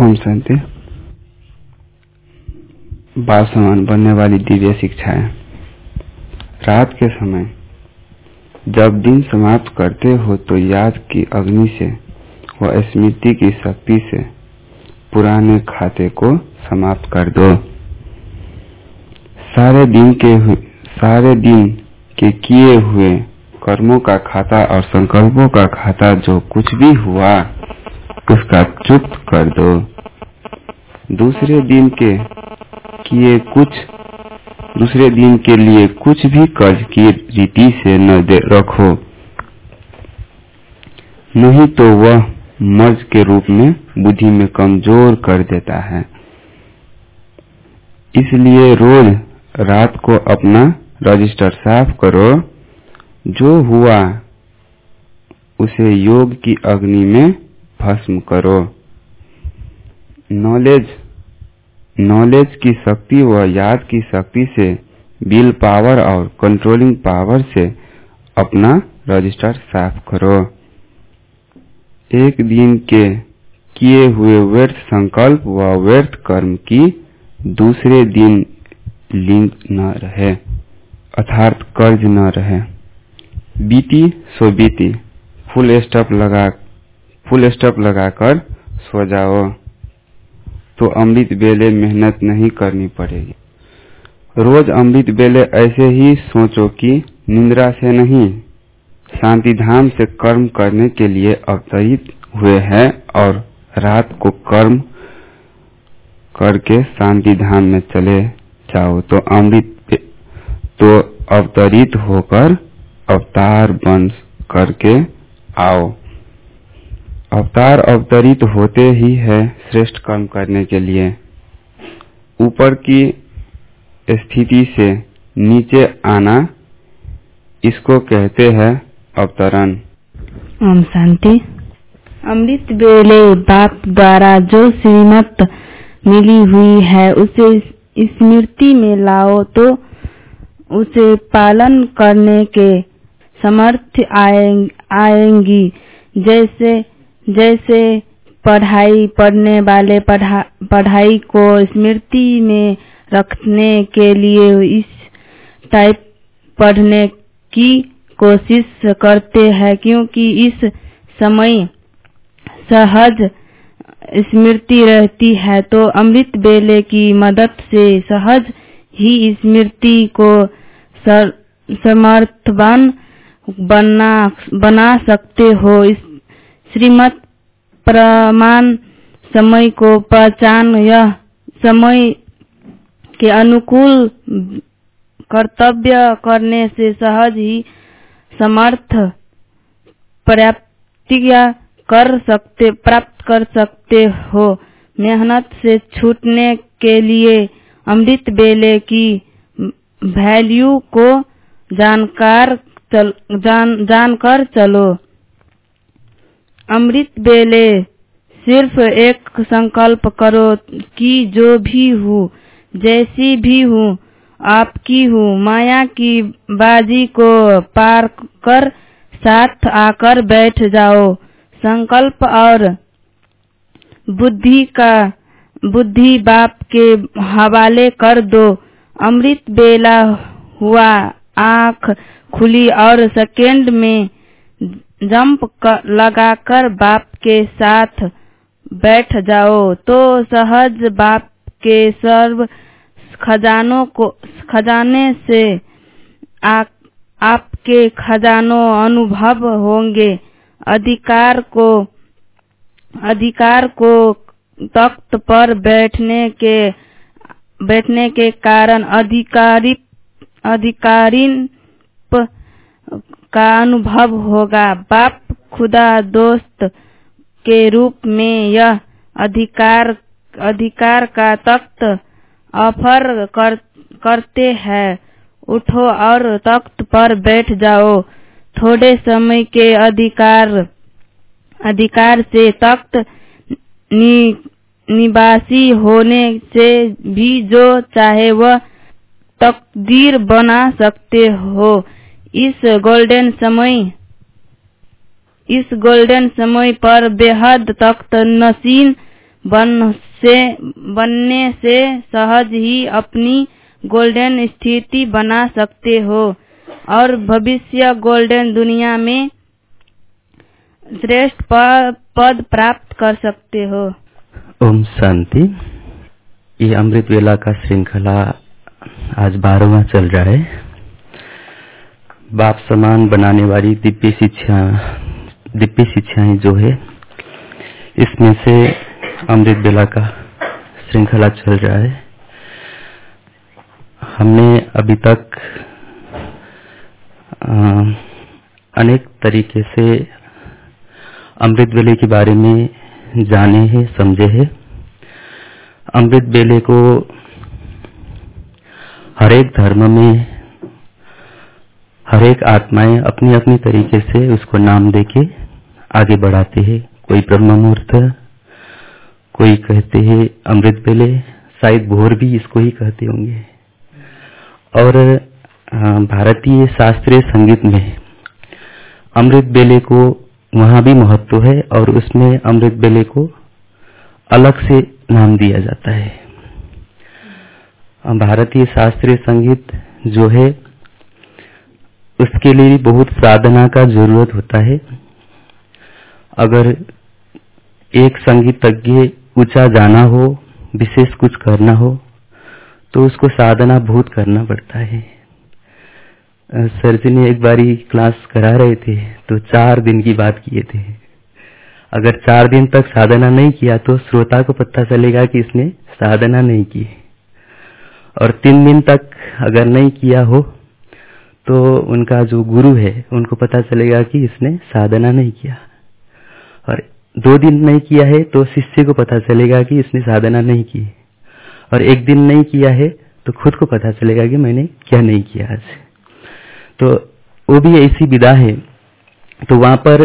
ओम शांति। बाल समान बनने वाली दिव्य शिक्षाएं। रात के समय जब दिन समाप्त करते हो तो याद की अग्नि से व स्मृति की शक्ति से पुराने खाते को समाप्त कर दो। सारे दिन के किए हुए कर्मों का खाता और संकल्पों का खाता जो कुछ भी हुआ उसका चुप्त कर दो। दूसरे दिन के लिए कुछ भी कर्ज की रीति से न रखो, नहीं तो वह मर्ज के रूप में बुद्धि में कमजोर कर देता है। इसलिए रोज रात को अपना रजिस्टर साफ करो। जो हुआ उसे योग की अग्नि में भस्म करो। नॉलेज की शक्ति व याद की शक्ति से, विल पावर और कंट्रोलिंग पावर से अपना रजिस्टर साफ करो। एक दिन के किए हुए व्यर्थ संकल्प व व्यर्थ कर्म की दूसरे दिन लिंक न रहे, अर्थात कर्ज न रहे। बीती सो बीती, फुल स्टॉप लगाकर सो जाओ तो अमृत बेले मेहनत नहीं करनी पड़ेगी। रोज अमृत बेले ऐसे ही सोचो कि निद्रा से नहीं, शांति धाम से कर्म करने के लिए अवतरित हुए हैं और रात को कर्म करके शांति धाम में चले जाओ तो अवतरित होकर अवतार बन करके आओ। अवतार अवतरित होते ही है श्रेष्ठ कर्म करने के लिए। ऊपर की स्थिति से नीचे आना, इसको कहते हैं अवतरण। ओम शांति। अमृत बेले बाप द्वारा जो श्रीमत मिली हुई है उसे स्मृति में लाओ तो उसे पालन करने के समर्थ आएंगी। जैसे पढ़ाई पढ़ने वाले पढ़ाई को स्मृति में रखने के लिए इस टाइप पढ़ने की कोशिश करते हैं, क्योंकि इस समय सहज स्मृति रहती है तो अमृत बेले की मदद से सहज ही स्मृति को समर्थवान बना सकते हो। श्रीमत प्रमाण समय को पहचान यह समय के अनुकूल कर्तव्य करने से सहज ही समर्थ प्राप्त कर सकते हो। मेहनत से छूटने के लिए अमृत बेले की वैल्यू को जानकर चलो। अमृत बेले सिर्फ एक संकल्प करो कि जो भी हूँ, जैसी भी हूँ, आपकी हूँ। माया की बाजी को पार कर साथ आकर बैठ जाओ। संकल्प और बुद्धि बाप के हवाले कर दो। अमृत बेला हुआ, आँख खुली और सेकंड में जंप लगाकर बाप के साथ बैठ जाओ तो सहज बाप के सर्व खजाने से आपके खजानों अनुभव होंगे। अधिकार को तख्त पर बैठने के कारण अधिकारिन का अनुभव होगा। बाप खुदा दोस्त के रूप में यह अधिकार का तख्त ऑफर करते हैं। उठो और तख्त पर बैठ जाओ। थोड़े समय के अधिकार से तख्त निवासी होने से भी जो चाहे वह तकदीर बना सकते हो। इस गोल्डन समय पर बेहद तख्त नशीन बनने से सहज ही अपनी गोल्डन स्थिति बना सकते हो और भविष्य गोल्डन दुनिया में श्रेष्ठ पद प्राप्त कर सकते हो। ओम शांति। ये अमृत वेला का श्रृंखला आज 12वां चल रहा है। बाप समान बनाने वाली दिव्य शिक्षाएं जो है, इसमें से अमृत वेला का श्रृंखला चल रहा है। हमने अभी तक अनेक तरीके से अमृत वेले के बारे में जाने हैं, समझे हैं। अमृत वेले को हर एक धर्म में हर एक आत्माएं अपनी अपनी तरीके से उसको नाम देके आगे बढ़ाते हैं। कोई ब्रह्म मुहूर्त, कोई कहते हैं अमृत वेले, शायद भोर भी इसको ही कहते होंगे। और भारतीय शास्त्रीय संगीत में अमृत वेले को वहां भी महत्व है और उसमें अमृत वेले को अलग से नाम दिया जाता है। भारतीय शास्त्रीय संगीत जो है उसके लिए बहुत साधना का जरूरत होता है। अगर एक संगीतज्ञ ऊंचा जाना हो, विशेष कुछ करना हो, तो उसको साधना बहुत करना पड़ता है। सर जी ने एक बारी क्लास करा रहे थे तो 4 दिन की बात किए थे। अगर 4 दिन तक साधना नहीं किया तो श्रोता को पता चलेगा कि इसने साधना नहीं की, और 3 दिन तक अगर नहीं किया हो तो उनका जो गुरु है उनको पता चलेगा कि इसने साधना नहीं किया, और 2 दिन नहीं किया है तो शिष्य को पता चलेगा कि इसने साधना नहीं की, और 1 दिन नहीं किया है तो खुद को पता चलेगा कि मैंने क्या नहीं किया आज। तो वो भी ऐसी विधा है। तो वहां पर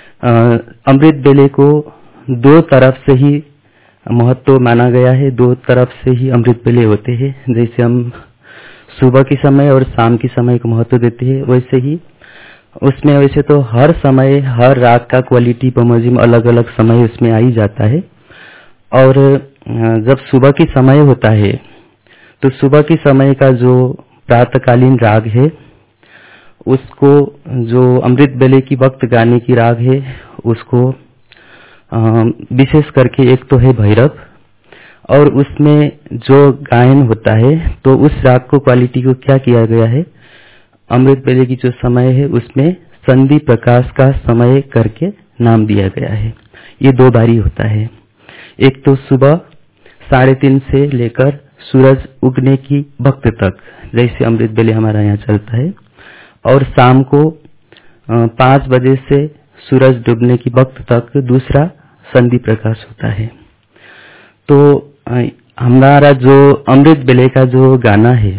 अमृत वेले को 2 तरफ से ही महत्व माना गया है, 2 तरफ से ही अमृत वेले होते हैं। जैसे हम सुबह के समय और शाम के समय को महत्व देते हैं, वैसे ही उसमें वैसे तो हर समय हर रात का क्वालिटी पमोजिम अलग अलग समय उसमें आ ही जाता है। और जब सुबह की समय होता है तो सुबह के समय का जो प्रातःकालीन राग है उसको, जो अमृत वेले की वक्त गाने की राग है उसको विशेष करके एक तो है भैरव, और उसमें जो गायन होता है तो उस राग को क्वालिटी को क्या किया गया है, अमृत वेले की जो समय है उसमें संधि प्रकाश का समय करके नाम दिया गया है। ये 2 बारी होता है। एक तो सुबह 3:30 से लेकर सूरज उगने की वक्त तक, जैसे अमृत वेले हमारा यहाँ चलता है, और शाम को 5 बजे से सूरज डूबने की वक्त तक दूसरा संधि प्रकाश होता है। तो हमारा जो अमृत वेले का जो गाना है,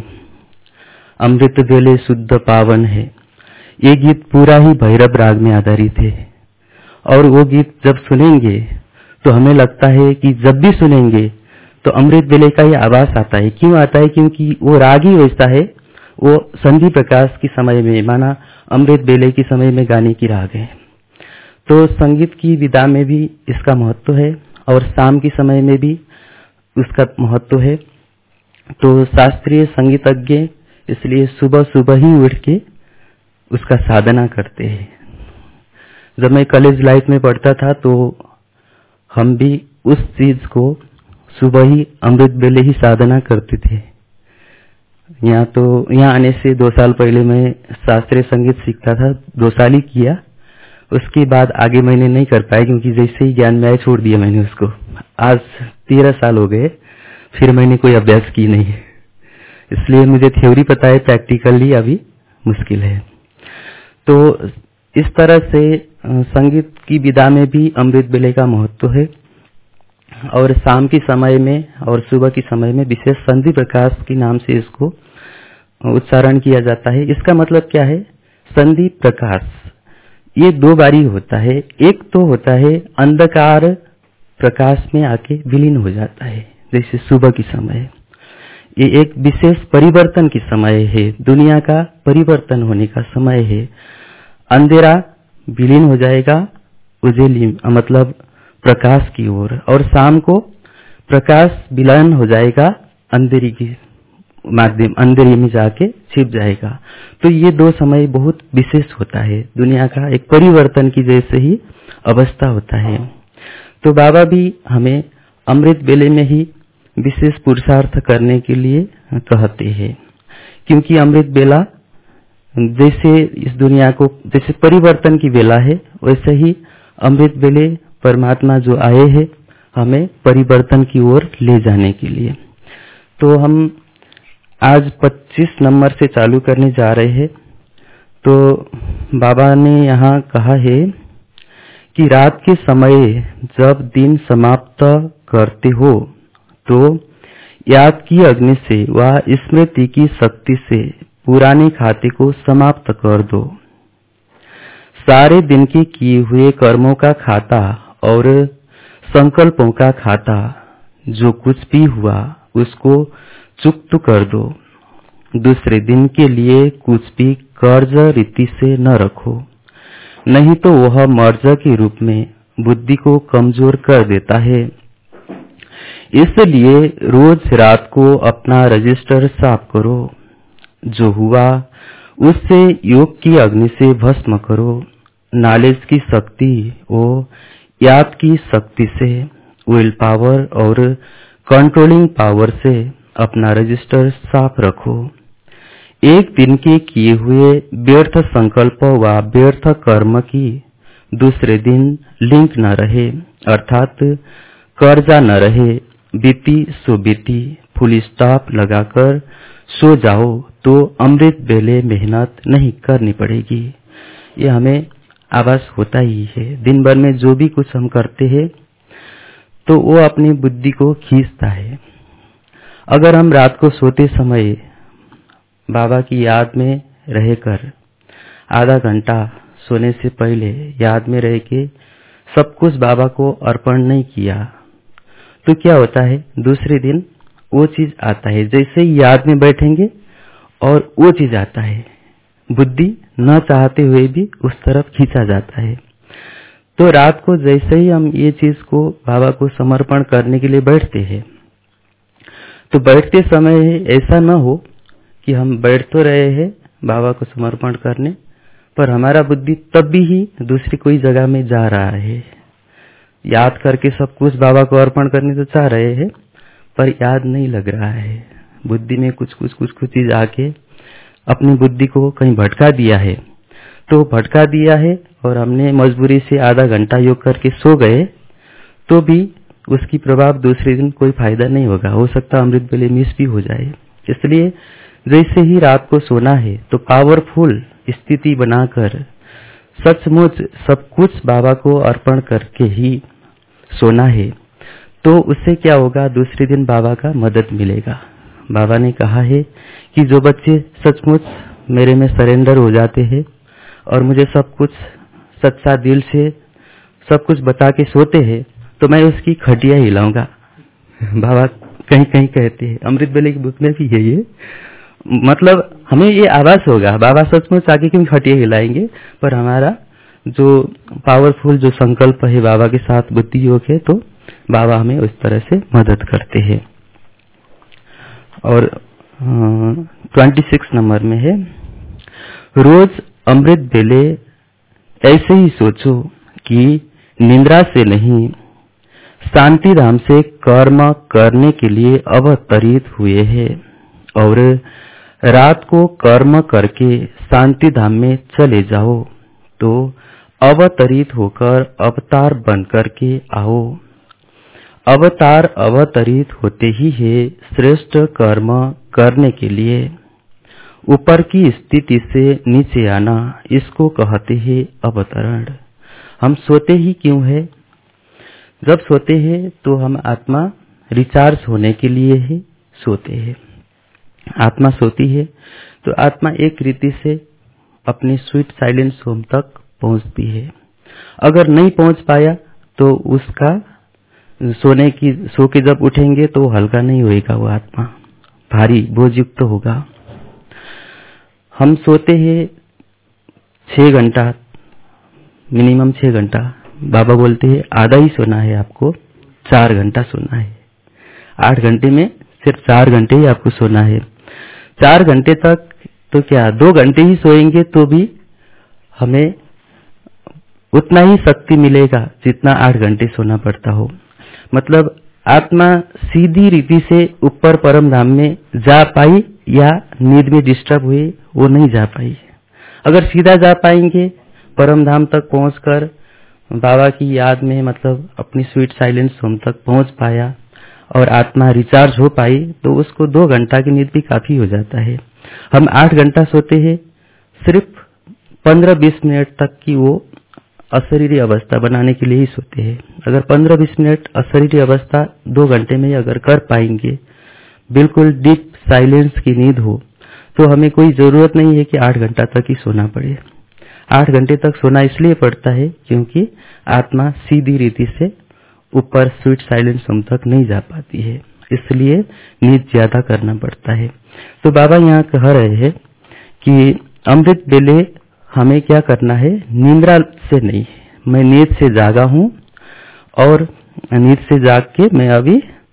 अमृत वेले शुद्ध पावन है, ये गीत पूरा ही भैरव राग में आधारित है। और वो गीत जब सुनेंगे तो हमें लगता है कि जब भी सुनेंगे तो अमृत वेले का ये आवाज आता है। क्यों आता है? क्योंकि वो राग ही वैसा है, वो संधि प्रकाश के समय में, माना अमृत वेले के समय में गाने की राग है। तो संगीत की विधा में भी इसका महत्व है और शाम के समय में भी उसका महत्व है। तो शास्त्रीय संगीतज्ञ इसलिए सुबह सुबह ही उठ के उसका साधना करते हैं। जब मैं कॉलेज लाइफ में पढ़ता था तो हम भी उस चीज को सुबह ही अमृत वेले ही साधना करते थे। यहाँ आने से 2 साल पहले मैं शास्त्रीय संगीत सीखता था, 2 साल ही किया। उसके बाद आगे मैंने नहीं कर पाया क्योंकि जैसे ही ज्ञान में आया छोड़ दिया मैंने उसको। आज 13 साल हो गए, फिर मैंने कोई अभ्यास की नहीं, इसलिए मुझे थ्योरी पता है, प्रैक्टिकली अभी मुश्किल है। तो इस तरह से संगीत की विधा में भी अमृत वेले का महत्व है। और शाम के समय में और सुबह के समय में विशेष संधि प्रकाश के नाम से इसको उच्चारण किया जाता है। इसका मतलब क्या है? संधि प्रकाश ये 2 बारी होता है। एक तो होता है अंधकार प्रकाश में आके विलीन हो जाता है, जैसे सुबह के समय। ये एक विशेष परिवर्तन की समय है, दुनिया का परिवर्तन होने का समय है। अंधेरा विलीन हो जाएगा, उजेली मतलब प्रकाश की ओर, और शाम को प्रकाश विलयन हो जाएगा अंधेरी की माध्यम, अंधेरी में जाके छिप जाएगा। तो ये दो समय बहुत विशेष होता है, दुनिया का एक परिवर्तन की जैसे ही अवस्था होता है। तो बाबा भी हमें अमृत बेले में ही विशेष पुरुषार्थ करने के लिए कहते हैं, क्योंकि अमृत बेला जैसे इस दुनिया को जैसे परिवर्तन की बेला है, वैसे ही अमृत बेले परमात्मा जो आए हैं हमें परिवर्तन की ओर ले जाने के लिए। तो हम आज 25 नंबर से चालू करने जा रहे हैं। तो बाबा ने यहाँ कहा है कि रात के समय जब दिन समाप्त करते हो तो याद की अग्नि से व स्मृति की शक्ति से पुराने खाते को समाप्त कर दो। सारे दिन के किए हुए कर्मों का खाता और संकल्पों का खाता, जो कुछ भी हुआ उसको चुक्त कर दो। दूसरे दिन के लिए कुछ भी कर्ज रीति से न रखो, नहीं तो वह मर्ज के रूप में बुद्धि को कमजोर कर देता है। इसलिए रोज रात को अपना रजिस्टर साफ करो। जो हुआ उससे योग की अग्नि से भस्म करो। नॉलेज की शक्ति और याद की शक्ति से, विल पावर और कंट्रोलिंग पावर से अपना रजिस्टर साफ रखो। एक दिन के किए हुए व्यर्थ संकल्प व व्यर्थ कर्म की दूसरे दिन लिंक न रहे, अर्थात कर्जा न रहे। बीती सो बीती, फुल स्टॉप लगाकर सो जाओ तो अमृत बेले मेहनत नहीं करनी पड़ेगी। ये हमें आभास होता ही है। दिन भर में जो भी कुछ हम करते हैं तो वो अपनी बुद्धि को खींचता है। अगर हम रात को सोते समय बाबा की याद में रहकर आधा घंटा सोने से पहले याद में रह के सब कुछ बाबा को अर्पण नहीं किया तो क्या होता है, दूसरे दिन वो चीज आता है। जैसे ही याद में बैठेंगे और वो चीज आता है, बुद्धि न चाहते हुए भी उस तरफ खींचा जाता है। तो रात को जैसे ही हम ये चीज को बाबा को समर्पण करने के लिए बैठते हैं, तो बैठते समय ऐसा न हो कि हम बैठ तो रहे हैं बाबा को समर्पण करने, पर हमारा बुद्धि तब भी दूसरी कोई जगह में जा रहा है। याद करके सब कुछ बाबा को अर्पण करने तो चाह रहे हैं, पर याद नहीं लग रहा है। बुद्धि में कुछ चीज आके अपनी बुद्धि को कहीं भटका दिया है। तो भटका दिया है और हमने मजबूरी से आधा घंटा योग करके सो गए तो भी उसकी प्रभाव दूसरे दिन कोई फायदा नहीं होगा। हो सकता अमृत बेले मिस भी हो जाए। इसलिए जैसे ही रात को सोना है तो पावरफुल स्थिति बनाकर सचमुच सब कुछ बाबा को अर्पण करके ही सोना है। तो उससे क्या होगा, दूसरे दिन बाबा का मदद मिलेगा। बाबा ने कहा है कि जो बच्चे सचमुच मेरे में सरेंडर हो जाते हैं और मुझे सब कुछ सच्चा दिल से सब कुछ बता के सोते हैं तो मैं उसकी खटिया हिलाऊंगा। बाबा कहीं कहीं कहते हैं, अमृत बेले की बुक में भी है ये। मतलब हमें ये आभास होगा बाबा सचमुच आगे क्यों खटिया हिलाएंगे, पर हमारा जो पावरफुल जो संकल्प है बाबा के साथ बुद्धि योग है, तो बाबा हमें उस तरह से मदद करते हैं। और 26 नंबर में है, रोज अमृत बेले ऐसे ही सोचो कि निद्रा से नहीं, शांति धाम से कर्म करने के लिए अवतरित हुए हैं और रात को कर्म करके शांति धाम में चले जाओ तो अवतरित होकर अवतार बन करके आओ। अवतार अवतरित होते ही है श्रेष्ठ कर्म करने के लिए। ऊपर की स्थिति से नीचे आना, इसको कहते हैं अवतरण। हम सोते ही क्यों है? जब सोते हैं तो हम आत्मा रिचार्ज होने के लिए ही सोते हैं। आत्मा सोती है तो आत्मा एक रीति से अपनी स्वीट साइलेंस होम तक पहुंचती है। अगर नहीं पहुंच पाया तो उसका सो के जब उठेंगे तो हल्का नहीं होएगा, वो आत्मा भारी बोझयुक्त होगा। हम सोते हैं 6 घंटा, मिनिमम 6 घंटा, बाबा बोलते हैं आधा ही सोना है, आपको 4 घंटा सोना है। 8 घंटे में सिर्फ 4 घंटे ही आपको सोना है। 4 घंटे तक तो क्या 2 घंटे ही सोएंगे तो भी हमें उतना ही शक्ति मिलेगा जितना 8 घंटे सोना पड़ता हो। मतलब आत्मा सीधी रीति से ऊपर परम धाम में जा पाई या नींद में डिस्टर्ब हुए, वो नहीं जा पाई। अगर सीधा जा पाएंगे परम धाम तक पहुंचकर बाबा की याद में, मतलब अपनी स्वीट साइलेंस होम तक पहुंच पाया और आत्मा रिचार्ज हो पाई, तो उसको 2 घंटा की नींद भी काफी हो जाता है। हम 8 घंटा सोते हैं, सिर्फ 15-20 मिनट तक की वो अशरीरी अवस्था बनाने के लिए ही सोते हैं। अगर 15-20 मिनट अशरीरी अवस्था 2 घंटे में अगर कर पाएंगे, बिल्कुल डीप साइलेंस की नींद हो, तो हमें कोई जरूरत नहीं है कि 8 घंटा तक ही सोना पड़े। 8 घंटे तक सोना इसलिए पड़ता है क्योंकि आत्मा सीधी रीति से ऊपर स्वीट साइलेंस होम तक नहीं जा पाती है, इसलिए नींद ज्यादा करना पड़ता है। तो बाबा यहाँ कह रहे हैं कि अमृत बेले हमें क्या करना है, निंद्रा से नहीं। मैं नींद से जागा हूं और नींद से जाग के मैं अभी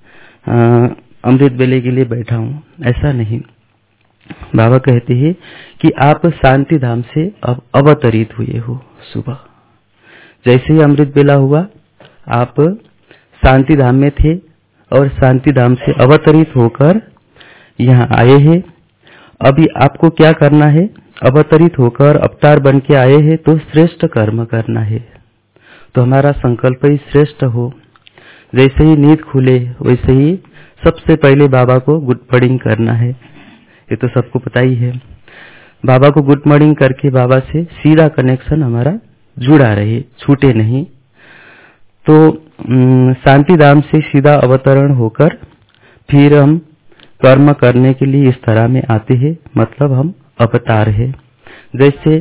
अमृत बेले के लिए बैठा हूं, ऐसा नहीं। बाबा कहते हैं कि आप शांति धाम से अब अवतरित हुए हो। सुबह जैसे ही अमृत बेला हुआ, आप शांति धाम में थे और शांति धाम से अवतरित होकर यहाँ आए हैं। अभी आपको क्या करना है, अवतरित होकर अवतार बन के आए हैं तो श्रेष्ठ कर्म करना है। तो हमारा संकल्प ही श्रेष्ठ हो। जैसे ही नींद खुले वैसे ही सबसे पहले बाबा को गुड मॉर्निंग करना है, ये तो सबको पता ही है। बाबा को गुड मॉर्निंग करके बाबा से सीधा कनेक्शन हमारा जुड़ा रहे, छूटे नहीं। तो शांति धाम से सीधा अवतरण होकर फिर हम कर्म करने के लिए इस तरह में आते हैं, मतलब हम अवतार है। जैसे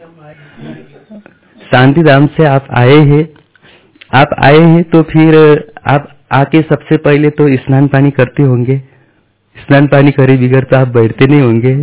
शांति धाम से आप आए हैं तो फिर आप आके सबसे पहले तो स्नान पानी करते होंगे। स्नान पानी करे बिगड़ तो आप बैठते नहीं होंगे।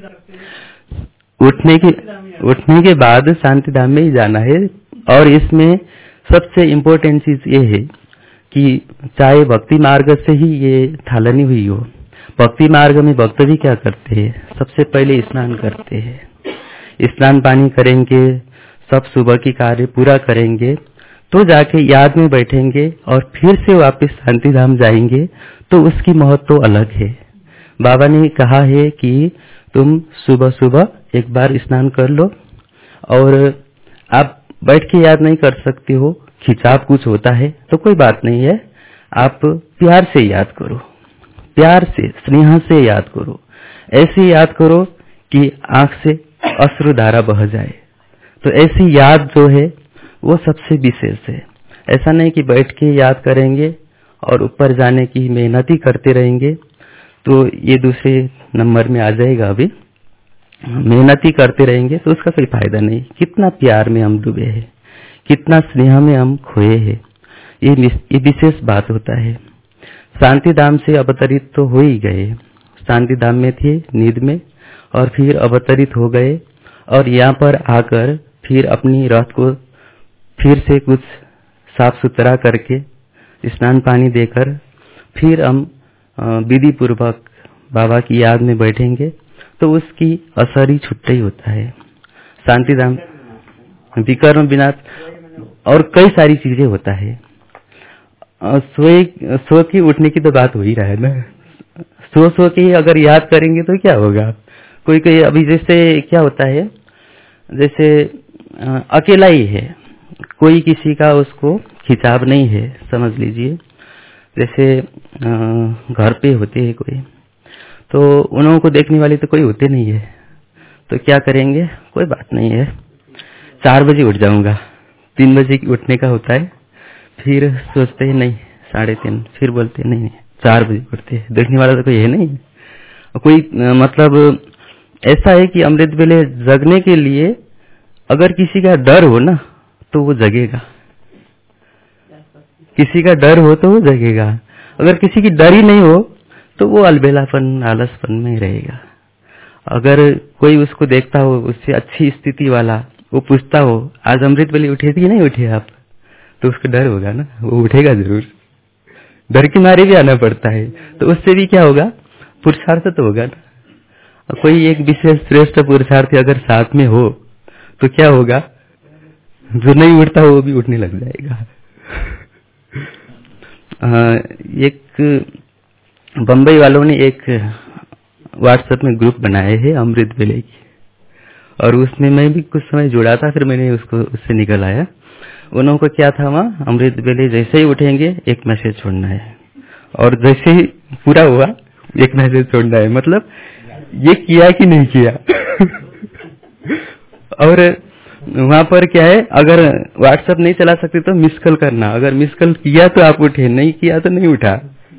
उठने के बाद शांति धाम में ही जाना है। और इसमें सबसे इम्पोर्टेंट चीज ये है कि चाहे भक्ति मार्ग से ही ये थालनी हुई हो, भक्ति मार्ग में भक्त भी क्या करते हैं, सबसे पहले स्नान करते हैं। स्नान पानी करेंगे, सब सुबह की कार्य पूरा करेंगे, तो जाके याद में बैठेंगे और फिर से वापस शांति धाम जाएंगे, तो उसकी महत्व तो अलग है। बाबा ने कहा है कि तुम सुबह सुबह एक बार स्नान कर लो, और आप बैठ के याद नहीं कर सकते हो, खिंचाव कुछ होता है तो कोई बात नहीं है, आप प्यार से याद करो, प्यार से स्नेह से याद करो। ऐसे याद करो कि आंख से अश्रुधारा बह जाए। तो ऐसी याद जो है वो सबसे विशेष है। ऐसा नहीं कि बैठ के याद करेंगे और ऊपर जाने की मेहनत ही करते रहेंगे, तो ये दूसरे नंबर में आ जाएगा। अभी मेहनत ही करते रहेंगे तो उसका कोई फायदा नहीं। कितना प्यार में हम डूबे हैं, कितना स्नेह में हम खोए हैं, ये विशेष बात होता है। शांति धाम से अवतरित तो हो ही गए, शांति धाम में थे नींद में, और फिर अवतरित हो गए, और यहाँ पर आकर फिर अपनी रथ को फिर से कुछ साफ सुथरा करके स्नान पानी देकर फिर हम विधि पूर्वक बाबा की याद में बैठेंगे, तो उसकी असर ही छुट्टा ही होता है। शांति धाम विकर्म विनाश और कई सारी चीजें होता है। सो के उठने की तो बात हो ही रहा है ना, सो के अगर याद करेंगे तो क्या होगा। कोई अभी जैसे क्या होता है, जैसे अकेला ही है, कोई किसी का उसको खिंचाव नहीं है, समझ लीजिए। जैसे घर पे होते हैं कोई, तो उन लोगों को देखने वाले तो कोई होते नहीं है, तो क्या करेंगे, कोई बात नहीं है, 4 बजे उठ जाऊंगा, 3 बजे उठने का होता है, फिर सोचते हैं नहीं 3:30, फिर बोलते नहीं 4 बजे उठते हैं, देखने वाला तो कोई है नहीं। कोई मतलब ऐसा है कि अमृत वेले जगने के लिए अगर किसी का डर हो ना तो वो जगेगा, किसी का डर हो तो वो जगेगा। अगर किसी की डर ही नहीं हो तो वो अलबेलापन आलसपन में रहेगा। अगर कोई उसको देखता हो, उससे अच्छी स्थिति वाला, वो पूछता हो आज अमृत वेले उठे थे कि नहीं उठे आप, तो उसको डर होगा ना, वो उठेगा जरूर, डर के मारे भी आना पड़ता है। तो उससे भी क्या होगा, पुरुषार्थ तो होगा ना। कोई एक विशेष श्रेष्ठ पुरुषार्थी अगर साथ में हो तो क्या होगा, जो नहीं उठता वो भी उठने लग जाएगा। एक बंबई वालों ने एक व्हाट्सएप में ग्रुप बनाए हैं अमृत वेले की, और उसमें मैं भी कुछ समय जुड़ा था, फिर मैंने उससे निकल आया। उन को क्या था, वहाँ अमृत वेले जैसे ही उठेंगे एक मैसेज छोड़ना है, और जैसे ही पूरा हुआ एक मैसेज छोड़ना है, मतलब ये किया कि नहीं किया। और वहाँ पर क्या है, अगर व्हाट्सएप नहीं चला सकते तो मिस कॉल करना, अगर मिस कॉल किया तो आप उठे, नहीं किया तो नहीं उठा।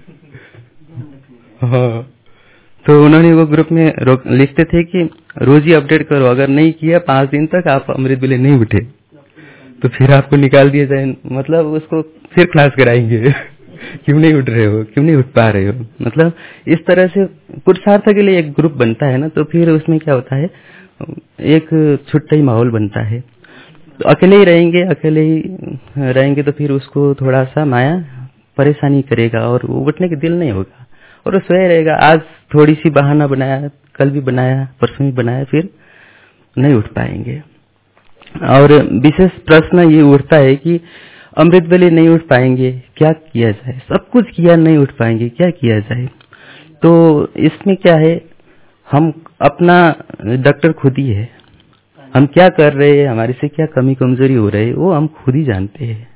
हाँ, तो उन्होंने वो ग्रुप में लिखते थे कि रोज ही अपडेट करो, अगर नहीं किया 5 दिन तक आप अमृत वेले नहीं उठे तो फिर आपको निकाल दिया जाए, मतलब उसको फिर क्लास कराएंगे। क्यों नहीं उठ रहे हो, क्यों नहीं उठ पा रहे हो। मतलब इस तरह से पुरुषार्थ के लिए एक ग्रुप बनता है ना, तो फिर उसमें क्या होता है, एक छुट्टा ही माहौल बनता है। तो अकेले ही रहेंगे तो फिर उसको थोड़ा सा माया परेशानी करेगा और उठने के दिल नहीं होगा, और वो सोया रहेगा। आज थोड़ी सी बहाना बनाया, कल भी बनाया, परसों भी बनाया, फिर नहीं उठ पाएंगे। और विशेष प्रश्न ये उठता है कि अमृत वेले नहीं उठ पाएंगे, क्या किया जाए। सब कुछ किया, नहीं उठ पाएंगे, क्या किया जाए। तो इसमें क्या है, हम अपना डॉक्टर खुद ही है, हम क्या कर रहे हैं, हमारे से क्या कमी कमजोरी हो रही है, वो हम खुद ही जानते हैं।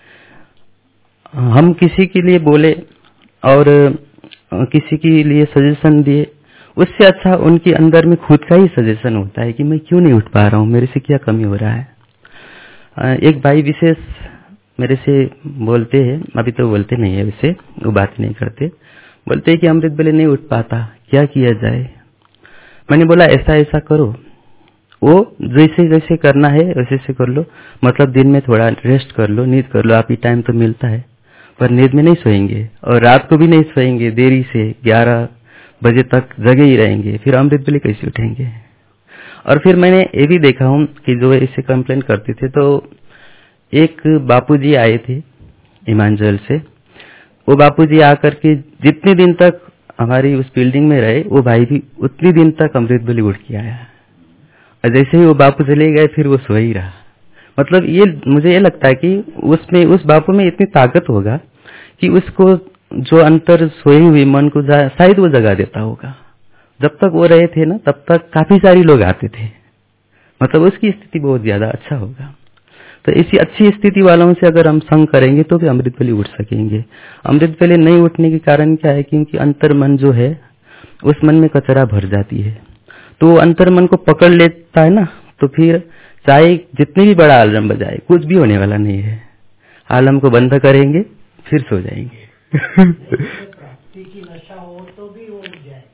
हम किसी के लिए बोले और किसी के लिए सजेशन दिए, उससे अच्छा उनके अंदर में खुद का ही सजेशन होता है कि मैं क्यों नहीं उठ पा रहा हूँ, मेरे से क्या कमी हो रहा है। एक भाई विशेष मेरे से बोलते हैं, अभी तो बोलते नहीं है, वैसे वो बात नहीं करते, बोलते हैं कि अमृत वेले नहीं उठ पाता, क्या किया जाए। मैंने बोला ऐसा ऐसा करो, वो जैसे जैसे करना है वैसे से कर लो, मतलब दिन में थोड़ा रेस्ट कर लो, नींद कर लो, आप ही टाइम तो मिलता है, पर नींद में नहीं सोएंगे और रात को भी नहीं सोएंगे, देरी से 11 बजे तक जगे ही रहेंगे, फिर अमृत वेले कैसे उठेंगे। और फिर मैंने ये भी देखा हूँ कि जो इससे कंप्लेन करते थे, तो एक बापूजी आए थे हिमांचल से, वो बापूजी आकर के जितने दिन तक हमारी उस बिल्डिंग में रहे, वो भाई भी उतने दिन तक अमृत वेले उठ के आया, और जैसे ही वो बापू चले गए फिर वो सो ही रहा। मतलब ये मुझे ये लगता है कि उसमें उस बापू में इतनी ताकत होगा कि उसको जो अंतर सोई हुई मन को शायद वो जगा देता होगा। जब तक वो रहे थे ना, तब तक काफी सारे लोग आते थे, मतलब उसकी स्थिति बहुत ज्यादा अच्छा होगा। तो इसी अच्छी स्थिति वालों से अगर हम संग करेंगे तो भी अमृत वेले उठ सकेंगे। अमृत वेले नहीं उठने के कारण क्या है, क्योंकि अंतर मन जो है उस मन में कचरा भर जाती है, तो अंतर मन को पकड़ लेता है ना, तो फिर चाहे जितनी भी बड़ा आलम बजाए कुछ भी होने वाला नहीं है। आलम को बंद करेंगे फिर सो जाएंगे। प्राप्ति की नशा हो तो भी उठ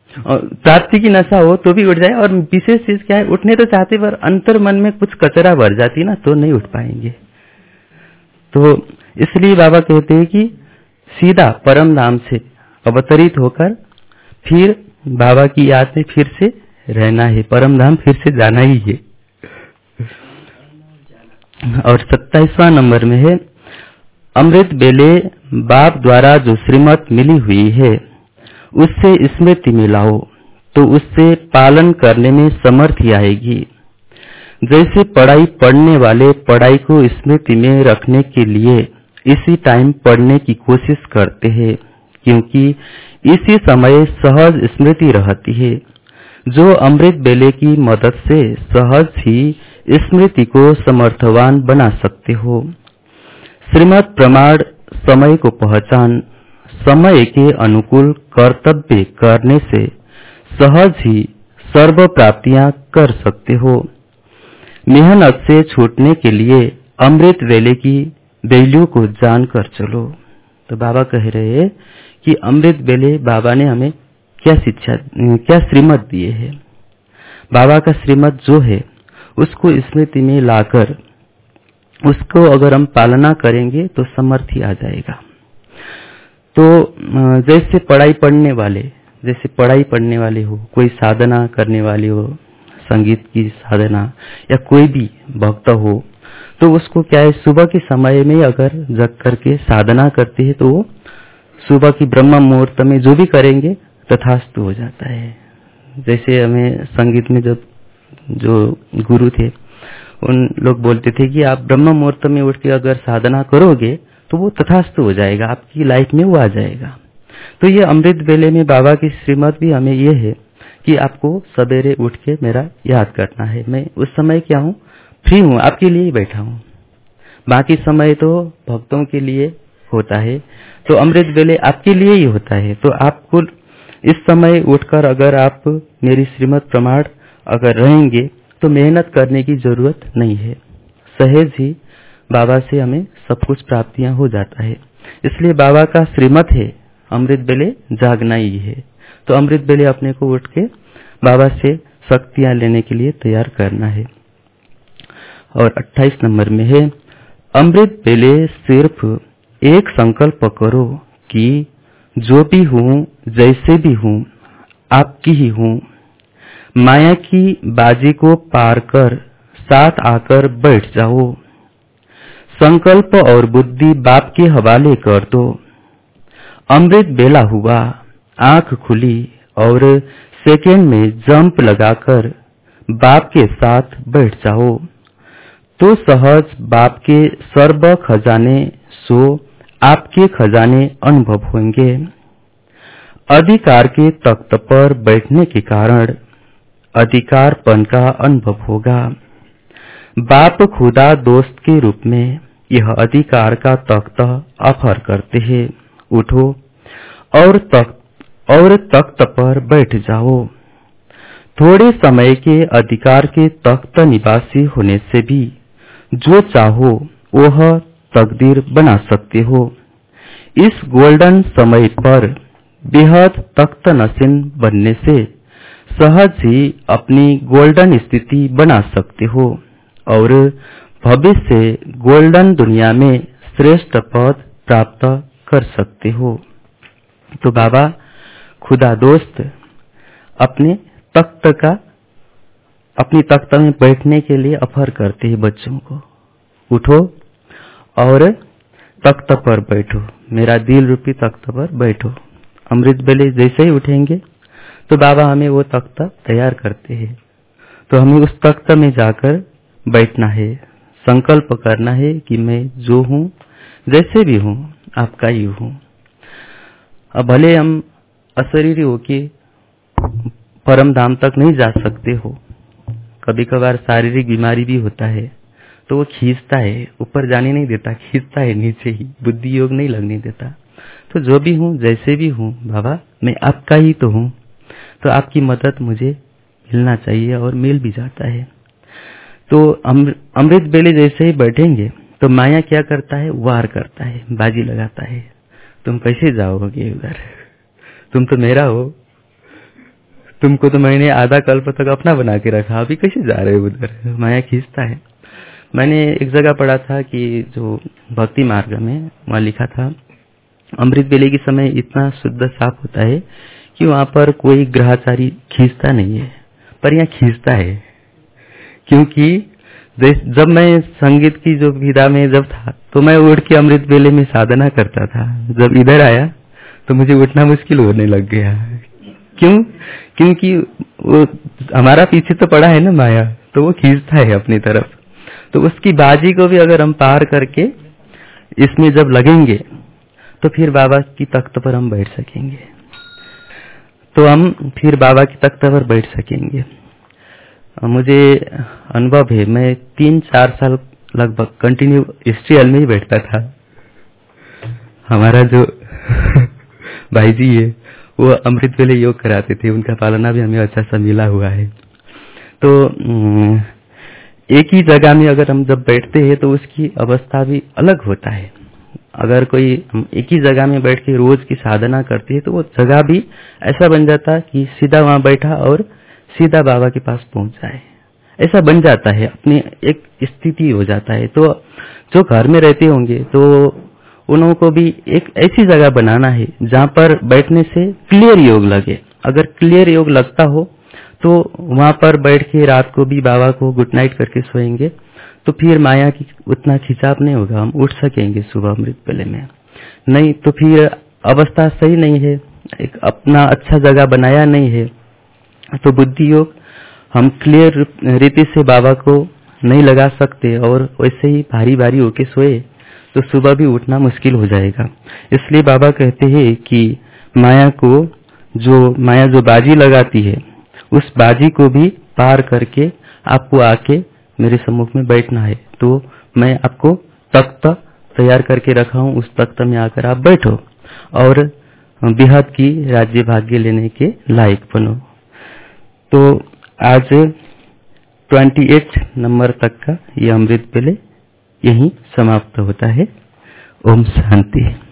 जाए। और विशेष चीज क्या है, उठने तो चाहते पर अंतर मन में कुछ कचरा भर जाती ना, तो नहीं उठ पाएंगे। तो इसलिए बाबा कहते हैं कि सीधा परम धाम से अवतरित होकर फिर बाबा की याद में फिर से रहना है, परम धाम फिर से जाना ही है। और 27वां नंबर में है, अमृत वेले बाप द्वारा जो श्रीमत मिली हुई है उससे स्मृति में लाओ, तो उससे पालन करने में समर्थी आएगी। जैसे पढ़ाई पढ़ने वाले पढ़ाई को स्मृति में रखने के लिए इसी टाइम पढ़ने की कोशिश करते हैं, क्योंकि इसी समय सहज स्मृति रहती है। जो अमृत वेले की मदद से सहज ही स्मृति को समर्थवान बना सकते हो। श्रीमद् प्रमाण समय को पहचान, समय के अनुकूल कर्तव्य करने से सहज ही सर्व प्राप्तियां कर सकते हो। मेहनत से छूटने के लिए अमृत वेले की वैल्यू को जानकर चलो। तो बाबा कह रहे हैं कि अमृत वेले बाबा ने हमें क्या शिक्षा, क्या श्रीमत दिए है। बाबा का श्रीमत जो है उसको स्मृति में लाकर उसको अगर हम पालना करेंगे तो समर्थी आ जाएगा। तो जैसे पढ़ाई पढ़ने वाले हो, कोई साधना करने वाले हो, संगीत की साधना या कोई भी भक्त हो, तो उसको क्या है, सुबह के समय में अगर जग करके साधना करती है तो वो सुबह की ब्रह्म मुहूर्त में जो भी करेंगे तथास्तु हो जाता है। जैसे हमें संगीत में जब जो गुरु थे उन लोग बोलते थे कि आप ब्रह्म मुहूर्त में उठ के अगर साधना करोगे तो वो तथास्तु हो जाएगा, आपकी लाइफ में वो आ जाएगा। तो ये अमृत बेले में बाबा की श्रीमत भी हमें ये है कि आपको सवेरे उठ के मेरा याद करना है। मैं उस समय क्या हूँ, फ्री हूँ, आपके लिए ही बैठा हूँ। बाकी समय तो भक्तों के लिए होता है, तो अमृत बेले आपके लिए ही होता है। तो आपको इस समय उठकर अगर आप मेरी श्रीमत प्रमाण अगर रहेंगे तो मेहनत करने की जरूरत नहीं है, सहज ही बाबा से हमें सब कुछ प्राप्तियां हो जाता है। इसलिए बाबा का श्रीमत है अमृत बेले जागना ही है। तो अमृत बेले अपने को उठ के बाबा से शक्तियां लेने के लिए तैयार करना है। और 28 नंबर में है, अमृत बेले सिर्फ एक संकल्प करो कि जो भी हूँ जैसे भी हूँ आपकी ही हूँ। माया की बाजी को पार कर साथ आकर बैठ जाओ। संकल्प और बुद्धि बाप के हवाले कर दो। अमृत बेला हुआ, आंख खुली और सेकेंड में जंप लगाकर बाप के साथ बैठ जाओ तो सहज बाप के सर्व खजाने सो आपके खजाने अनुभव होंगे। अधिकार के तख्त पर बैठने के कारण अधिकारपन का अनुभव होगा। बाप खुदा दोस्त के रूप में यह अधिकार का तख्त ऑफर करते हैं। उठो और तख्त पर बैठ जाओ। थोड़े समय के अधिकार के तख्त निवासी होने से भी जो चाहो वह तकदीर बना सकते हो। इस गोल्डन समय पर बेहद तख्त नशीन बनने से सहज ही अपनी गोल्डन स्थिति बना सकते हो और भविष्य गोल्डन दुनिया में श्रेष्ठ पद प्राप्त कर सकते हो। तो बाबा खुदा दोस्त अपनी तख्त में बैठने के लिए ऑफर करते हैं बच्चों को। उठो और तख्त पर बैठो, मेरा दिल रूपी तख्त पर बैठो। अमृत बेले जैसे ही उठेंगे तो बाबा हमें वो तख्त तैयार करते हैं। तो हमें उस तख्त में जाकर बैठना है, संकल्प करना है कि मैं जो हूँ जैसे भी हूँ आपका ही हूँ। अब भले हम अशरीरी होके परम धाम तक नहीं जा सकते हो, कभी कभार शारीरिक बीमारी भी होता है तो वो खींचता है, ऊपर जाने नहीं देता, खींचता है नीचे ही, बुद्धि योग नहीं लगने देता। तो जो भी हूँ जैसे भी हूँ बाबा मैं आपका ही तो हूँ, तो आपकी मदद मुझे मिलना चाहिए और मिल भी जाता है। तो अमृत बेले जैसे ही बैठेंगे तो माया क्या करता है, वार करता है, बाजी लगाता है। तुम कैसे जाओगे उधर, तुम तो मेरा हो, तुमको तो मैंने आधा कल्प तक अपना बना के रखा, अभी कैसे जा रहे हो उधर। माया खींचता है। मैंने एक जगह पढ़ा था कि जो भक्ति मार्ग में वहाँ लिखा था अमृत बेले के समय इतना शुद्ध साफ होता है कि वहाँ पर कोई ग्रहचारी खींचता नहीं है, पर यहाँ खींचता है। क्योंकि जब मैं संगीत की जो विधा में जब था तो मैं उठ के अमृत बेले में साधना करता था, जब इधर आया तो मुझे उठना मुश्किल होने लग गया। क्यों? क्योंकि वो हमारा पीछे तो पड़ा है ना माया, तो वो खींचता है अपनी तरफ। तो उसकी बाजी को भी अगर हम पार करके इसमें जब लगेंगे तो फिर बाबा की तख्त पर हम बैठ सकेंगे। तो हम फिर बाबा की तख्त पर बैठ सकेंगे। मुझे अनुभव है, मैं 3-4 साल लगभग कंटिन्यू हिस्ट्री हॉल में ही बैठता था। हमारा जो भाई जी है वो अमृत बेले योग कराते थे, उनका पालना भी हमें अच्छा सा मिला हुआ है। तो एक ही जगह में अगर हम जब बैठते हैं तो उसकी अवस्था भी अलग होता है। अगर कोई एक ही जगह में बैठ के रोज की साधना करती है तो वो जगह भी ऐसा बन जाता कि सीधा वहां बैठा और सीधा बाबा के पास पहुंच जाए, ऐसा बन जाता है, अपनी एक स्थिति हो जाता है। तो जो घर में रहते होंगे तो उन्हों को भी एक ऐसी जगह बनाना है जहां पर बैठने से क्लियर योग लगे। अगर क्लियर योग लगता हो तो वहां पर बैठ के रात को भी बाबा को गुड नाइट करके सोएंगे तो फिर माया की उतना खिंचाव नहीं होगा, हम उठ सकेंगे सुबह अमृत वेले में। नहीं तो फिर अवस्था सही नहीं है, एक अपना अच्छा जगह बनाया नहीं है, तो बुद्धि योग हम क्लियर रीति से बाबा को नहीं लगा सकते और वैसे ही भारी भारी होके सोए तो सुबह भी उठना मुश्किल हो जाएगा। इसलिए बाबा कहते हैं कि माया जो बाजी लगाती है उस बाजी को भी पार करके आपको आके मेरे सम्मुख में बैठना है। तो मैं आपको तख्त तैयार करके रखा हूं, उस तख्त में आकर आप बैठो और बेहद की राज्य भाग्य लेने के लायक बनो। तो आज 28 नंबर तक का ये अमृत वेले यहीं समाप्त होता है। ओम शांति।